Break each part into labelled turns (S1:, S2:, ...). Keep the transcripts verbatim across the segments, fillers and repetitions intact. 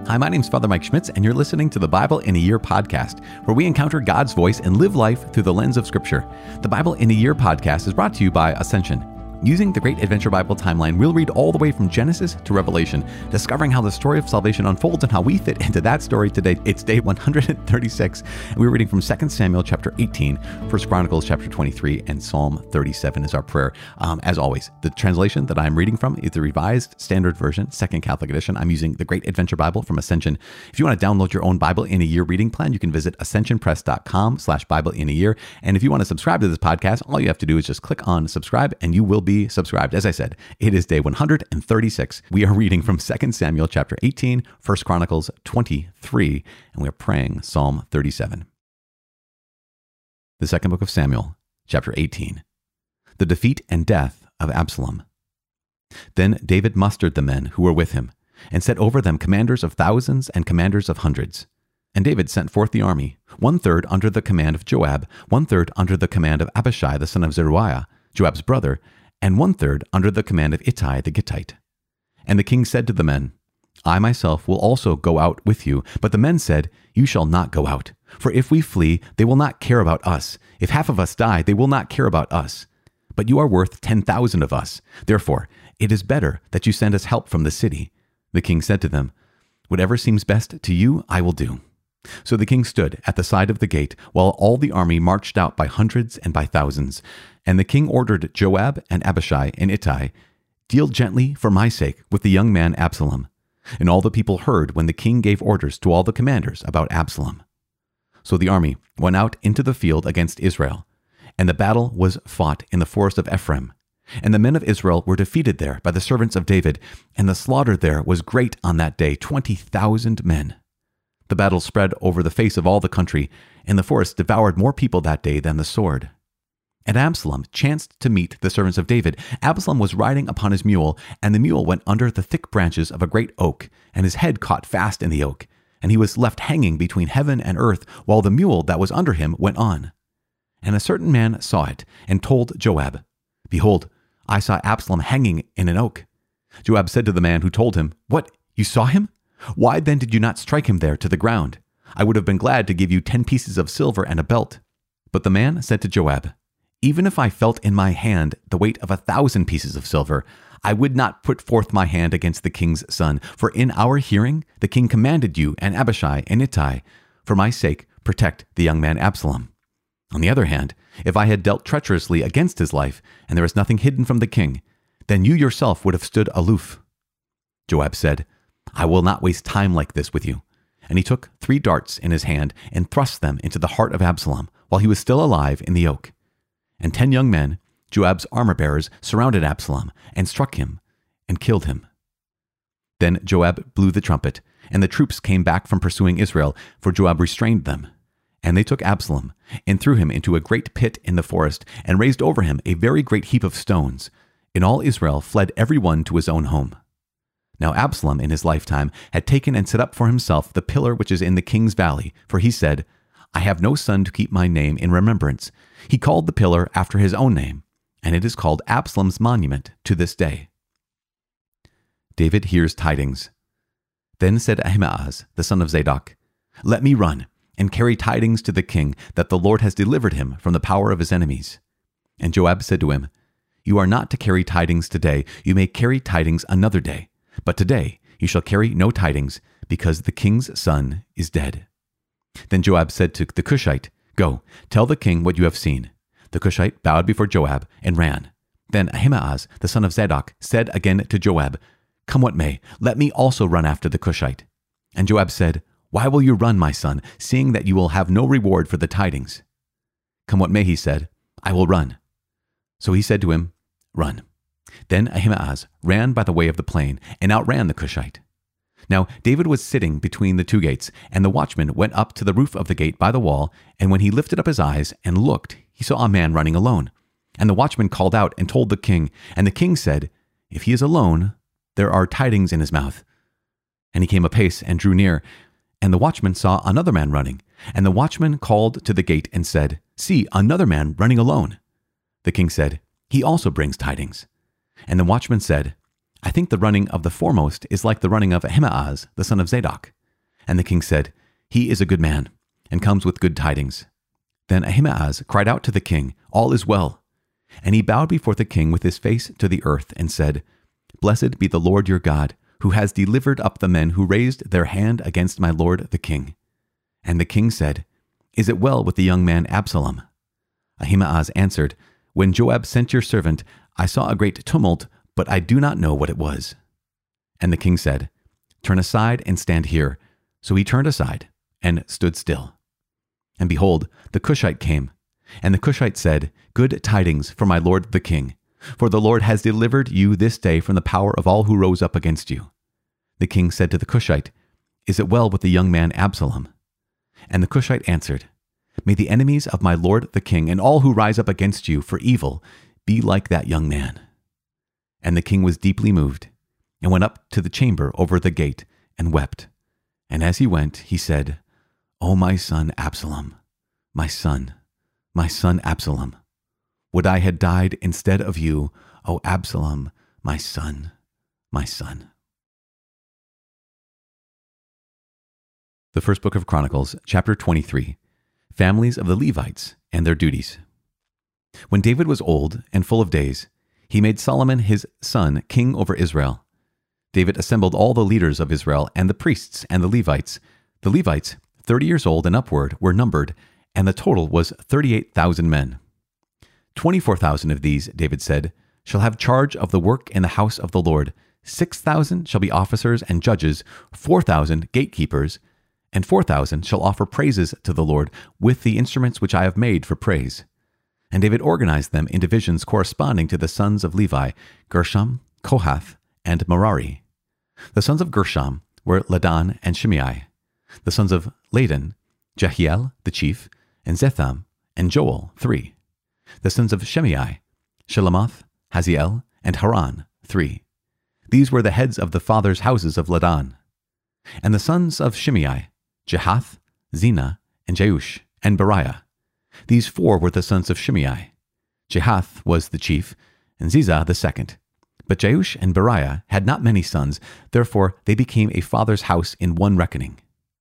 S1: Hi, my name's Father Mike Schmitz, and you're listening to the Bible in a Year podcast, where we encounter God's voice and live life through the lens of Scripture. The Bible in a Year podcast is brought to you by Ascension. Using the Great Adventure Bible timeline, we'll read all the way from Genesis to Revelation, discovering how the story of salvation unfolds and how we fit into that story today. It's day one hundred thirty-six, and we're reading from Second Samuel chapter eighteen, First Chronicles chapter twenty-three, and Psalm thirty-seven is our prayer. Um, as always, the translation that I'm reading from is the Revised Standard Version, Second Catholic Edition. I'm using the Great Adventure Bible from Ascension. If you want to download your own Bible in a Year reading plan, you can visit ascensionpress.com slash Bible in a Year. And if you want to subscribe to this podcast, all you have to do is just click on subscribe, and you will be subscribed. As I said, it is day one hundred thirty-six. We are reading from Second Samuel chapter eighteen, First Chronicles twenty-three, and we are praying Psalm thirty-seven. The second book of Samuel, chapter eighteen. The defeat and death of Absalom. Then David mustered the men who were with him, and set over them commanders of thousands and commanders of hundreds. And David sent forth the army, one-third under the command of Joab, one-third under the command of Abishai the son of Zeruiah, Joab's brother, and one-third under the command of Ittai the Gittite. And the king said to the men, I myself will also go out with you. But the men said, You shall not go out. For if we flee, they will not care about us. If half of us die, they will not care about us. But you are worth ten thousand of us. Therefore, it is better that you send us help from the city. The king said to them, Whatever seems best to you, I will do. So the king stood at the side of the gate, while all the army marched out by hundreds and by thousands. And the king ordered Joab and Abishai and Ittai, Deal gently for my sake with the young man Absalom. And all the people heard when the king gave orders to all the commanders about Absalom. So the army went out into the field against Israel, and the battle was fought in the forest of Ephraim. And the men of Israel were defeated there by the servants of David, and the slaughter there was great on that day, twenty thousand men. The battle spread over the face of all the country, and the forest devoured more people that day than the sword. And Absalom chanced to meet the servants of David. Absalom was riding upon his mule, and the mule went under the thick branches of a great oak, and his head caught fast in the oak, and he was left hanging between heaven and earth, while the mule that was under him went on. And a certain man saw it, and told Joab, Behold, I saw Absalom hanging in an oak. Joab said to the man who told him, What, you saw him? Why then did you not strike him there to the ground? I would have been glad to give you ten pieces of silver and a belt. But the man said to Joab, Even if I felt in my hand the weight of a thousand pieces of silver, I would not put forth my hand against the king's son. For in our hearing the king commanded you and Abishai and Ittai, For my sake protect the young man Absalom. On the other hand, if I had dealt treacherously against his life, and there was nothing hidden from the king, then you yourself would have stood aloof. Joab said, I will not waste time like this with you. And he took three darts in his hand and thrust them into the heart of Absalom while he was still alive in the oak. And ten young men, Joab's armor-bearers, surrounded Absalom and struck him and killed him. Then Joab blew the trumpet, and the troops came back from pursuing Israel, for Joab restrained them. And they took Absalom and threw him into a great pit in the forest and raised over him a very great heap of stones. And all Israel fled every one to his own home. Now Absalom in his lifetime had taken and set up for himself the pillar which is in the king's valley, for he said, I have no son to keep my name in remembrance. He called the pillar after his own name, and it is called Absalom's monument to this day. David hears tidings. Then said Ahimaaz, the son of Zadok, Let me run, and carry tidings to the king, that the Lord has delivered him from the power of his enemies. And Joab said to him, You are not to carry tidings today, you may carry tidings another day. But today you shall carry no tidings, because the king's son is dead. Then Joab said to the Cushite, Go, tell the king what you have seen. The Cushite bowed before Joab and ran. Then Ahimaaz, the son of Zadok, said again to Joab, Come what may, let me also run after the Cushite. And Joab said, Why will you run, my son, seeing that you will have no reward for the tidings? Come what may, he said, I will run. So he said to him, Run. Then Ahimaaz ran by the way of the plain and outran the Cushite. Now David was sitting between the two gates, and the watchman went up to the roof of the gate by the wall, and when he lifted up his eyes and looked, he saw a man running alone. And the watchman called out and told the king, and the king said, If he is alone, there are tidings in his mouth. And he came apace and drew near, and the watchman saw another man running, and the watchman called to the gate and said, See, another man running alone. The king said, He also brings tidings. And the watchman said, I think the running of the foremost is like the running of Ahimaaz, the son of Zadok. And the king said, "He is a good man, and comes with good tidings." Then Ahimaaz cried out to the king, "All is well." And he bowed before the king with his face to the earth and said, "Blessed be the Lord your God, who has delivered up the men who raised their hand against my lord the king." And the king said, "Is it well with the young man Absalom?" Ahimaaz answered, "When Joab sent your servant, I saw a great tumult, but I do not know what it was." And the king said, "Turn aside and stand here." So he turned aside and stood still. And behold, the Cushite came. And the Cushite said, "Good tidings for my lord the king, for the Lord has delivered you this day from the power of all who rose up against you." The king said to the Cushite, "Is it well with the young man Absalom?" And the Cushite answered, "May the enemies of my lord the king and all who rise up against you for evil be like that young man." And the king was deeply moved, and went up to the chamber over the gate, and wept. And as he went, he said, "O my son Absalom, my son, my son Absalom, would I had died instead of you, O Absalom, my son, my son." The First Book of Chronicles, chapter twenty-three, Families of the Levites and their duties. When David was old and full of days, he made Solomon his son king over Israel. David assembled all the leaders of Israel and the priests and the Levites. The Levites, thirty years old and upward, were numbered, and the total was thirty-eight thousand men. Twenty-four thousand of these, David said, shall have charge of the work in the house of the Lord. Six thousand shall be officers and judges, four thousand gatekeepers, and four thousand shall offer praises to the Lord with the instruments which I have made for praise. And David organized them in divisions corresponding to the sons of Levi, Gershom, Kohath, and Merari. The sons of Gershom were Ladan and Shimei. The sons of Ladan, Jehiel, the chief, and Zetham, and Joel, three. The sons of Shimei, Shelamoth, Haziel, and Haran, three. These were the heads of the fathers' houses of Ladan. And the sons of Shimei, Jehath, Zina, and Jeush, and Beriah. These four were the sons of Shimei. Jehath was the chief, and Ziza the second. But Jeush and Beriah had not many sons, therefore they became a father's house in one reckoning.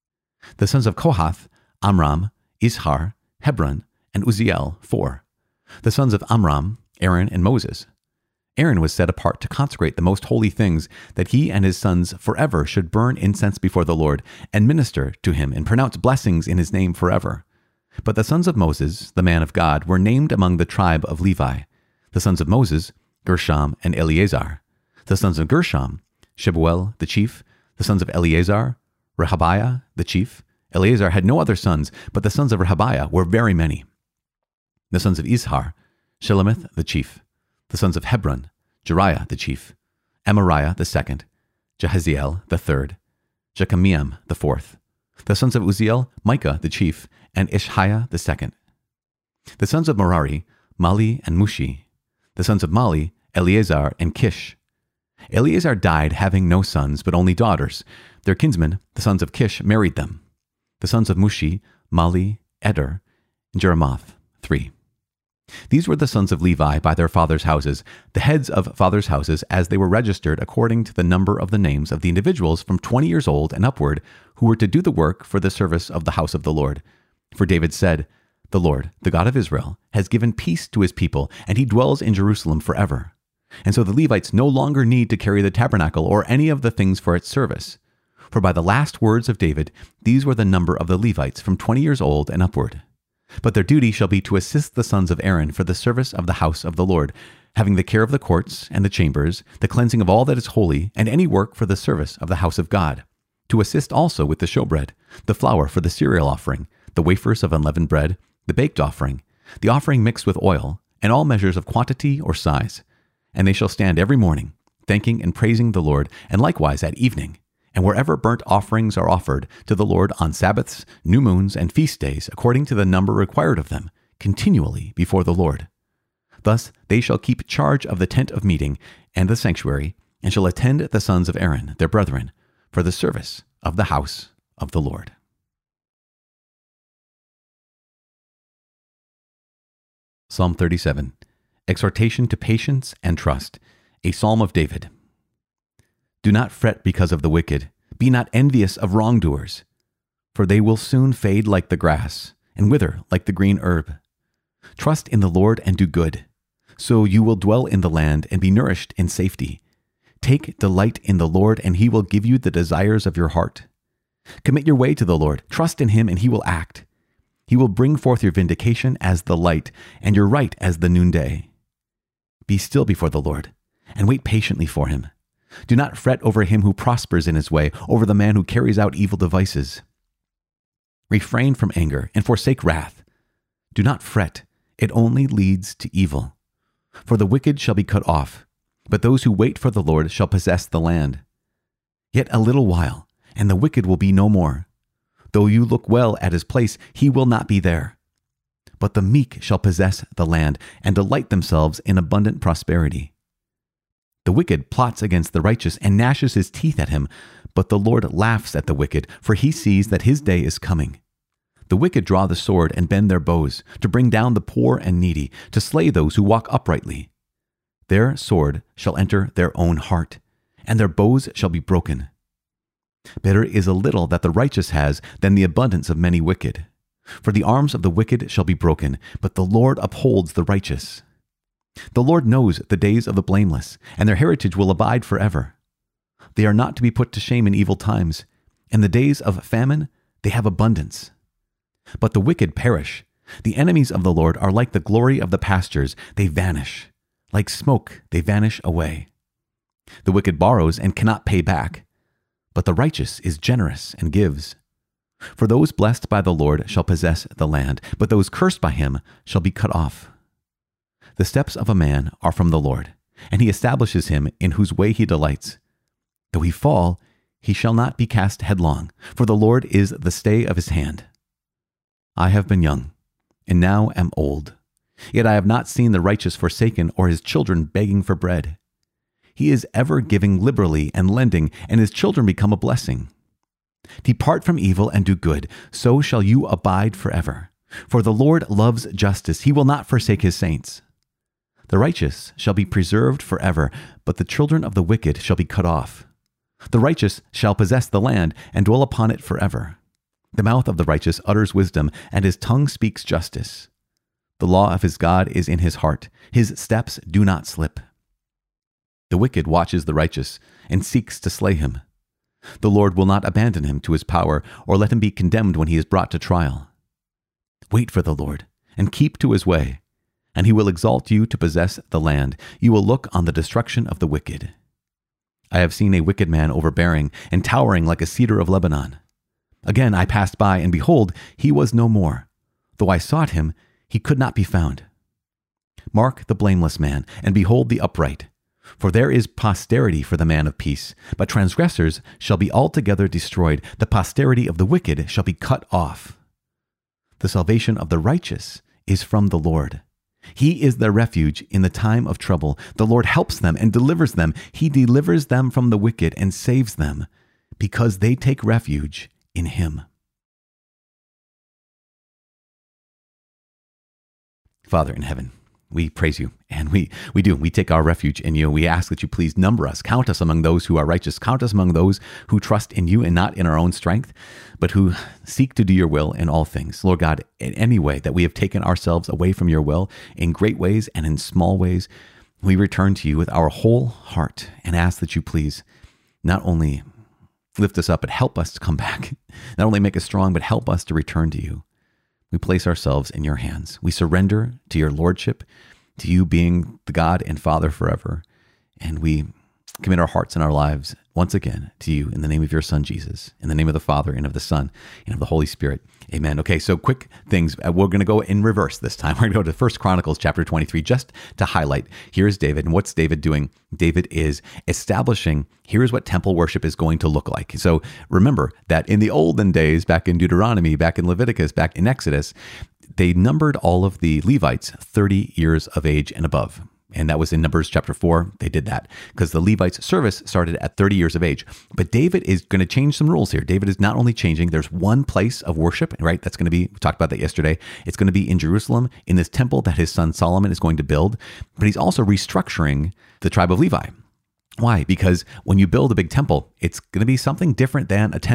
S1: The sons of Kohath, Amram, Izhar, Hebron, and Uzziel, four. The sons of Amram, Aaron and Moses. Aaron was set apart to consecrate the most holy things, that he and his sons forever should burn incense before the Lord, and minister to him, and pronounce blessings in his name forever. But the sons of Moses, the man of God, were named among the tribe of Levi. The sons of Moses, Gershom and Eleazar. The sons of Gershom, Shebuel the chief. The sons of Eleazar, Rehabiah the chief. Eleazar had no other sons, but the sons of Rehabiah were very many. The sons of Izhar, Shelomith the chief. The sons of Hebron, Jeriah the chief, Amariah the second, Jehaziel the third, Jekameam the fourth. The sons of Uzziel, Micah the chief, and Ishiah the second. The sons of Merari, Mali and Mushi. The sons of Mali, Eleazar and Kish. Eleazar died having no sons, but only daughters. Their kinsmen, the sons of Kish, married them. The sons of Mushi, Mali, Eder, and Jeremoth, three. These were the sons of Levi by their fathers' houses, the heads of fathers' houses, as they were registered according to the number of the names of the individuals from twenty years old and upward, who were to do the work for the service of the house of the Lord. For David said, "The Lord, the God of Israel, has given peace to his people, and he dwells in Jerusalem forever." And so the Levites no longer need to carry the tabernacle or any of the things for its service. For by the last words of David, these were the number of the Levites from twenty years old and upward. But their duty shall be to assist the sons of Aaron for the service of the house of the Lord, having the care of the courts and the chambers, the cleansing of all that is holy, and any work for the service of the house of God. To assist also with the showbread, the flour for the cereal offering, the wafers of unleavened bread, the baked offering, the offering mixed with oil, and all measures of quantity or size. And they shall stand every morning, thanking and praising the Lord, and likewise at evening. And wherever burnt offerings are offered to the Lord on Sabbaths, new moons, and feast days, according to the number required of them, continually before the Lord. Thus they shall keep charge of the tent of meeting and the sanctuary, and shall attend the sons of Aaron, their brethren, for the service of the house of the Lord. Psalm thirty-seven, Exhortation to Patience and Trust, a Psalm of David. Do not fret because of the wicked. Be not envious of wrongdoers, for they will soon fade like the grass and wither like the green herb. Trust in the Lord and do good, so you will dwell in the land and be nourished in safety. Take delight in the Lord, and he will give you the desires of your heart. Commit your way to the Lord. Trust in him, and he will act. He will bring forth your vindication as the light, and your right as the noonday. Be still before the Lord, and wait patiently for him. Do not fret over him who prospers in his way, over the man who carries out evil devices. Refrain from anger and forsake wrath. Do not fret. It only leads to evil. For the wicked shall be cut off, but those who wait for the Lord shall possess the land. Yet a little while, and the wicked will be no more. Though you look well at his place, he will not be there. But the meek shall possess the land and delight themselves in abundant prosperity. The wicked plots against the righteous and gnashes his teeth at him, but the Lord laughs at the wicked, for he sees that his day is coming. The wicked draw the sword and bend their bows, to bring down the poor and needy, to slay those who walk uprightly. Their sword shall enter their own heart, and their bows shall be broken. Better is a little that the righteous has than the abundance of many wicked. For the arms of the wicked shall be broken, but the Lord upholds the righteous. The Lord knows the days of the blameless, and their heritage will abide forever. They are not to be put to shame in evil times. In the days of famine they have abundance. But the wicked perish. The enemies of the Lord are like the glory of the pastures. They vanish. Like smoke, they vanish away. The wicked borrows and cannot pay back, but the righteous is generous and gives. For those blessed by the Lord shall possess the land, but those cursed by him shall be cut off. The steps of a man are from the Lord, and he establishes him in whose way he delights. Though he fall, he shall not be cast headlong, for the Lord is the stay of his hand. I have been young, and now am old. Yet I have not seen the righteous forsaken or his children begging for bread. He is ever giving liberally and lending, and his children become a blessing. Depart from evil and do good, so shall you abide forever. For the Lord loves justice. He will not forsake his saints. The righteous shall be preserved forever, but the children of the wicked shall be cut off. The righteous shall possess the land and dwell upon it forever. The mouth of the righteous utters wisdom, and his tongue speaks justice. The law of his God is in his heart. His steps do not slip. The wicked watches the righteous and seeks to slay him. The Lord will not abandon him to his power or let him be condemned when he is brought to trial. Wait for the Lord and keep to his way, and he will exalt you to possess the land. You will look on the destruction of the wicked. I have seen a wicked man overbearing and towering like a cedar of Lebanon. Again I passed by, and behold, he was no more. Though I sought him, he could not be found. Mark the blameless man, and behold the upright. For there is posterity for the man of peace, but transgressors shall be altogether destroyed. The posterity of the wicked shall be cut off. The salvation of the righteous is from the Lord. He is their refuge in the time of trouble. The Lord helps them and delivers them. He delivers them from the wicked and saves them, because they take refuge in him. Father in heaven, we praise you, and we, we do. We take our refuge in you. We ask that you please number us, count us among those who are righteous, count us among those who trust in you and not in our own strength, but who seek to do your will in all things. Lord God, in any way that we have taken ourselves away from your will, in great ways and in small ways, we return to you with our whole heart and ask that you please not only lift us up, but help us to come back. Not only make us strong, but help us to return to you. We place ourselves in your hands. We surrender to your lordship, to you being the God and Father forever. And we commit our hearts and our lives once again to you in the name of your Son, Jesus, in the name of the Father and of the Son and of the Holy Spirit. Amen. Okay, so quick things. We're going to go in reverse this time. We're going to go to First Chronicles chapter twenty-three just to highlight. Here's David. And what's David doing? David is establishing, here's what temple worship is going to look like. So remember that in the olden days, back in Deuteronomy, back in Leviticus, back in Exodus, they numbered all of the Levites thirty years of age and above. And that was in Numbers chapter four. They did that because the Levites' service started at thirty years of age. But David is going to change some rules here. David is not only changing, there's one place of worship, right? That's going to be, we talked about that yesterday. It's going to be in Jerusalem, in this temple that his son Solomon is going to build. But he's also restructuring the tribe of Levi. Why? Because when you build a big temple, it's going to be something different than a tent.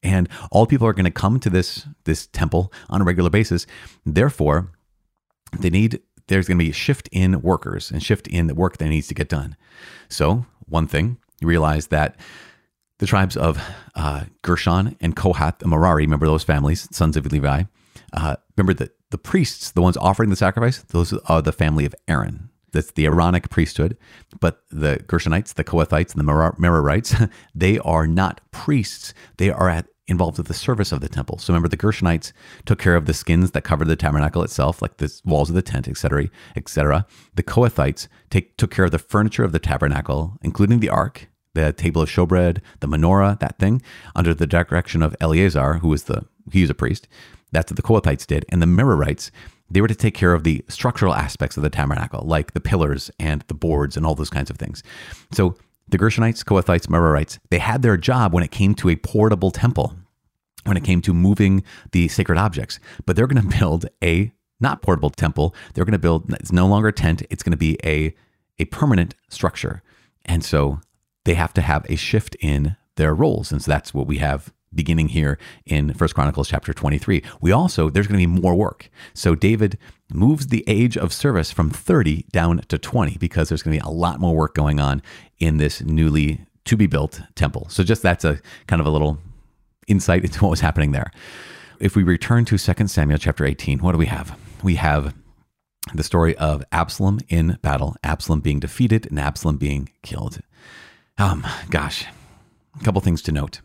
S1: And all people are going to come to this, this temple on a regular basis. Therefore, they need, there's going to be a shift in workers and shift in the work that needs to get done. So one thing, you realize that the tribes of uh, Gershon and Kohath and Merari, remember those families, sons of Levi, uh, remember that the priests, the ones offering the sacrifice, those are the family of Aaron. That's the Aaronic priesthood. But the Gershonites, the Kohathites, and the Mer- Merarites, they are not priests. They are at, involved with the service of the temple. So remember, the Gershonites took care of the skins that covered the tabernacle itself, like the walls of the tent, et cetera, et cetera. The Kohathites take, took care of the furniture of the tabernacle, including the ark, the table of showbread, the menorah, that thing, under the direction of Eleazar, who was the he was a priest. That's what the Kohathites did. And the Merarites, they were to take care of the structural aspects of the tabernacle, like the pillars and the boards and all those kinds of things. So the Gershonites, Kohathites, Merarites, they had their job when it came to a portable temple, when it came to moving the sacred objects. But they're going to build a not portable temple. They're going to build, it's no longer a tent. It's going to be a, a permanent structure. And so they have to have a shift in their roles. And so that's what we have beginning here in First Chronicles chapter twenty-three. We also, there's going to be more work. So David moves the age of service from thirty down to twenty because there's going to be a lot more work going on in this newly to be built temple. So just that's a kind of a little insight into what was happening there. If we return to Second Samuel chapter eighteen, what do we have? We have the story of Absalom in battle, Absalom being defeated and Absalom being killed. Um, gosh, a couple things to note.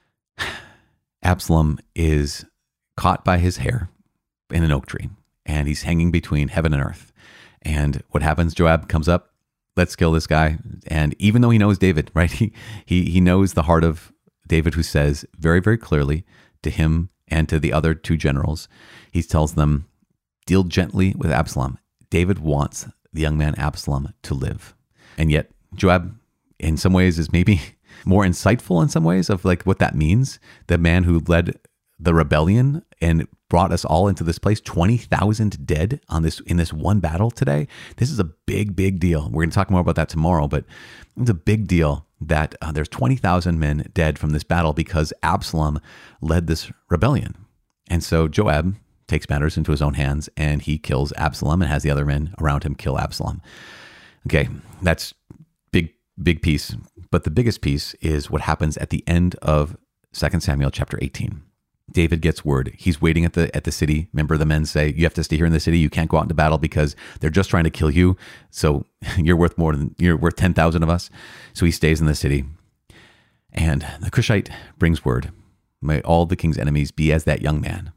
S1: Absalom is caught by his hair in an oak tree, and he's hanging between heaven and earth. And what happens? Joab comes up, let's kill this guy. And even though he knows David, right? He he he knows the heart of David, who says very, very clearly to him and to the other two generals, he tells them, deal gently with Absalom. David wants the young man Absalom to live. And yet Joab, in some ways, is maybe more insightful in some ways of like what that means. The man who led the rebellion and brought us all into this place, twenty thousand dead on this in this one battle today. This is a big, big deal. We're going to talk more about that tomorrow, but it's a big deal that uh, there's twenty thousand men dead from this battle because Absalom led this rebellion. And so Joab takes matters into his own hands and he kills Absalom and has the other men around him kill Absalom. Okay, that's big, big piece. But the biggest piece is what happens at the end of Second Samuel chapter eighteen. David gets word. He's waiting at the at the city. Remember, the men say, you have to stay here in the city. You can't go out into battle because they're just trying to kill you. So you're worth more than, you're worth ten thousand of us. So he stays in the city. And the Cushite brings word, may all the king's enemies be as that young man.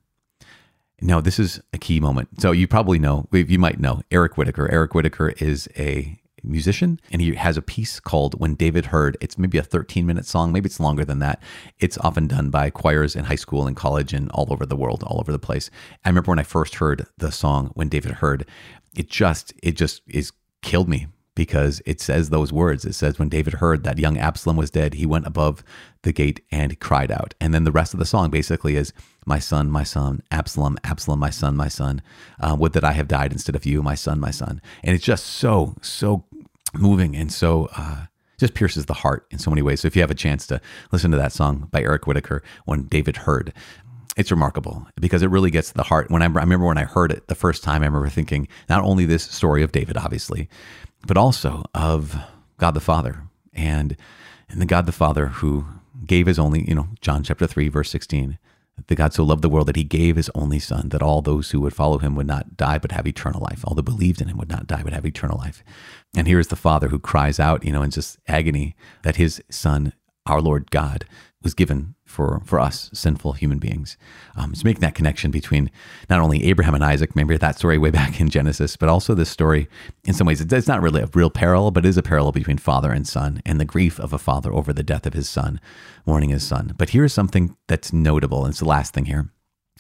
S1: Now, this is a key moment. So you probably know, you might know Eric Whitacre. Eric Whitacre is a musician, and he has a piece called When David Heard. It's maybe a thirteen minute song. Maybe it's longer than that. It's often done by choirs in high school and college and all over the world, all over the place. I remember when I first heard the song When David Heard, it just, it just is killed me because it says those words. It says, when David heard that young Absalom was dead, he went above the gate and cried out. And then the rest of the song basically is, my son, my son, Absalom, Absalom, my son, my son, uh, would that I have died instead of you, my son, my son. And it's just so, so moving and so uh, just pierces the heart in so many ways. So if you have a chance to listen to that song by Eric Whitacre, When David Heard, it's remarkable because it really gets to the heart. When I, I remember when I heard it the first time, I remember thinking not only this story of David, obviously, but also of God the Father and, and the God the Father who gave his only, you know, John chapter three, verse sixteen, the God so loved the world that he gave his only son, that all those who would follow him would not die, but have eternal life. All that believed in him would not die, but have eternal life. And here is the Father who cries out, you know, in just agony that his son, our Lord God, was given for, for us sinful human beings. Um, it's making that connection between not only Abraham and Isaac, remember that story way back in Genesis, but also this story, in some ways, it's not really a real parallel, but it is a parallel between father and son and the grief of a father over the death of his son, mourning his son. But here's something that's notable, and it's the last thing here.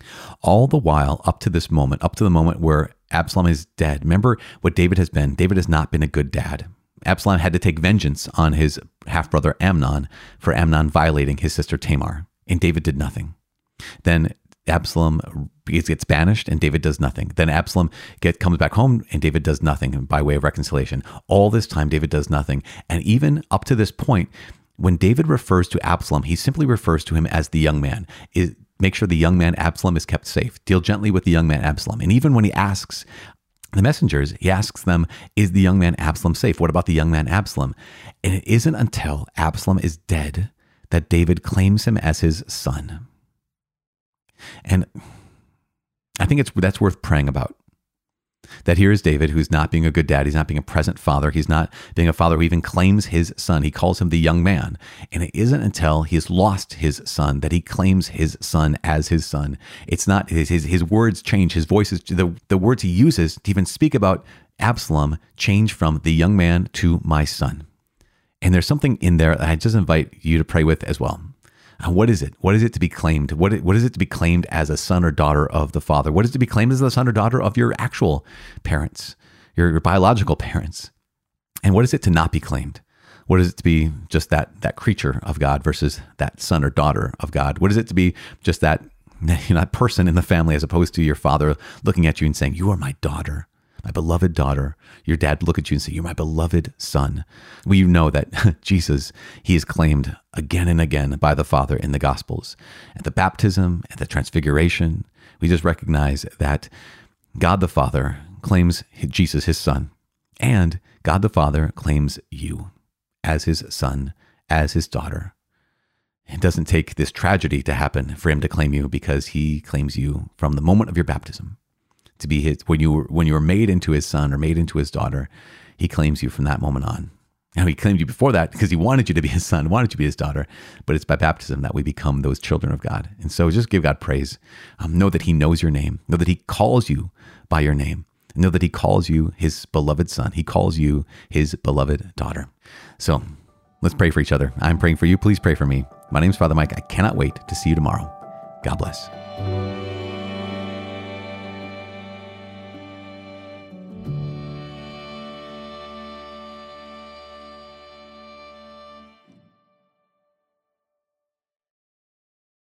S1: All the while, up to this moment, up to the moment where Absalom is dead, remember what David has been. David has not been a good dad. Absalom had to take vengeance on his half-brother Amnon for Amnon violating his sister Tamar, and David did nothing. Then Absalom gets banished, and David does nothing. Then Absalom get, comes back home, and David does nothing by way of reconciliation. All this time, David does nothing. And even up to this point, when David refers to Absalom, he simply refers to him as the young man. Is make sure the young man Absalom is kept safe. Deal gently with the young man Absalom. And even when he asks the messengers, he asks them, is the young man Absalom safe? What about the young man Absalom? And it isn't until Absalom is dead that David claims him as his son. And I think it's that's worth praying about. That here is David, who's not being a good dad. He's not being a present father. He's not being a father who even claims his son. He calls him the young man. And it isn't until he has lost his son that he claims his son as his son. It's not his his, his words change. His voices, the, the words he uses to even speak about Absalom change from the young man to my son. And there's something in there that I just invite you to pray with as well. What is it? What is it to be claimed? What, what is it to be claimed as a son or daughter of the Father? What is it to be claimed as the son or daughter of your actual parents, your, your biological parents? And what is it to not be claimed? What is it to be just that that creature of God versus that son or daughter of God? What is it to be just that, you know, that person in the family as opposed to your father looking at you and saying, you are my daughter, my beloved daughter? Your dad look at you and say, you're my beloved son. We know that Jesus, he is claimed again and again by the Father in the Gospels. At the baptism, at the transfiguration, we just recognize that God the Father claims Jesus, his son, and God the Father claims you as his son, as his daughter. It doesn't take this tragedy to happen for him to claim you, because he claims you from the moment of your baptism. To be his, when you were, when you were made into his son or made into his daughter, he claims you from that moment on. Now, he claimed you before that because he wanted you to be his son, wanted you to be his daughter, but it's by baptism that we become those children of God. And so just give God praise. Um, know that he knows your name. Know that he calls you by your name. Know that he calls you his beloved son. He calls you his beloved daughter. So let's pray for each other. I'm praying for you. Please pray for me. My name is Father Mike. I cannot wait to see you tomorrow. God bless.